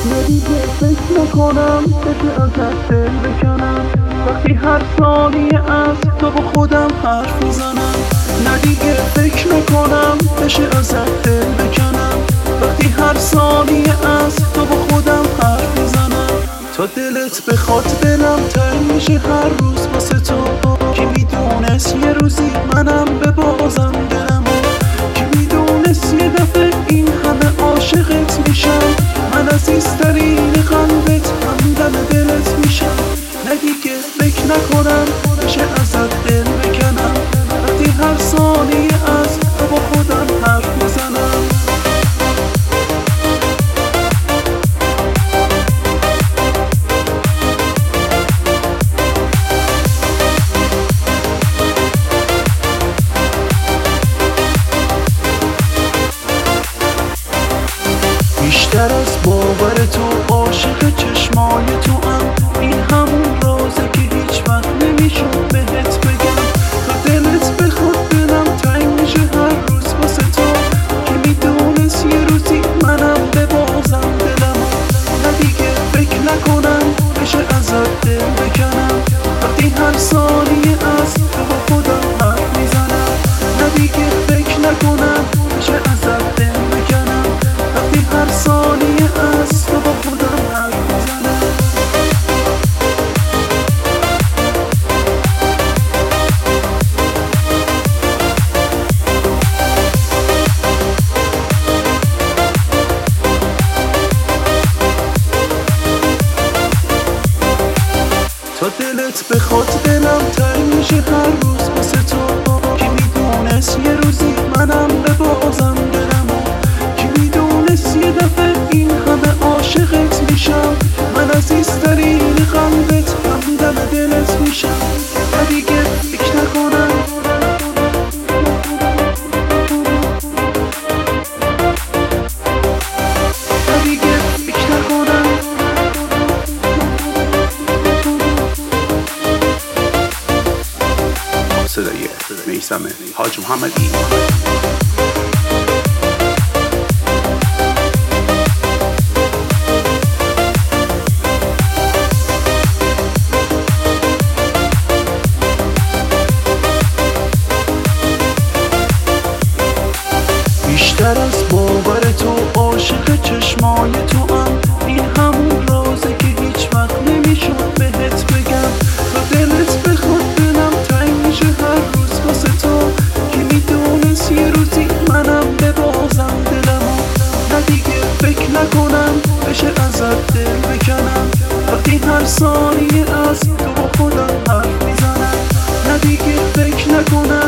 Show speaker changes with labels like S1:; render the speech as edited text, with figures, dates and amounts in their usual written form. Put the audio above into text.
S1: ندیگه فکر نکنم بشه ازت دل بکنم وقتی هر ثانیه از تو با خودم حرف میزنم. ندیگه فکر نکنم بشه ازت دل بکنم وقتی هر ثانیه از تو با خودم حرف میزنم. تا دلت بخواد دلم تنگ میشه هر روز واسه تو. کی میدونست یه روزی منم ببازم دلمو، کی میدونست یه دفعه این همه عاشقت میشم. من عزیزترین قلبت همدم دلت میشم. ندیگه فکر نکنم بشه ازت دل بکنم وقتی هر ثانیه از تو با خودم حرف میزنم. بیشتر از باور تو عاشق چشمای تو هم. این همون رازه که هیچ وقت نمیشد بهت بگم. تا دلت بخواد دلم تنگ میشه هر روز واسه تو. که میدونست یه روزی منم ببازم دلمو. ندیگه فکر نکنم بشه ازت دل بکنم وقتی هر ثانیه از تو با خودم حرف میزنم. ندیگه فکر نکنم بشه ازت دل بکنم وقتی هر ثانیه از تو با خودم حرف میزنم. تا دلت بخواد دلم تنگ میشه هر روز واسه تو. کی میدونست یه روزی منم ببازم دلمو، کی میدونست یه دفعه این همه عاشقت میشم. من عزیزترین قلبت همدم دلت میشم. ندیگه فکر نکنم ندیگه فکر نکنم صدای میثم حاج محمدی. بیشتر از باور تو عاشق چشمای تو هم. این همون رازه که هیچ وقت نمیشد بهت بگم. تا دلت بخواد دلم تنگ میشه هر روز واسه تو. که میدونست یه روزی منم ببازم دلمو. ندیگه فکر نکنم بشه ازت دل بکنم وقتی هر ثانیه از تو با خودم حرف میزنم. ندیگه فکر نکنم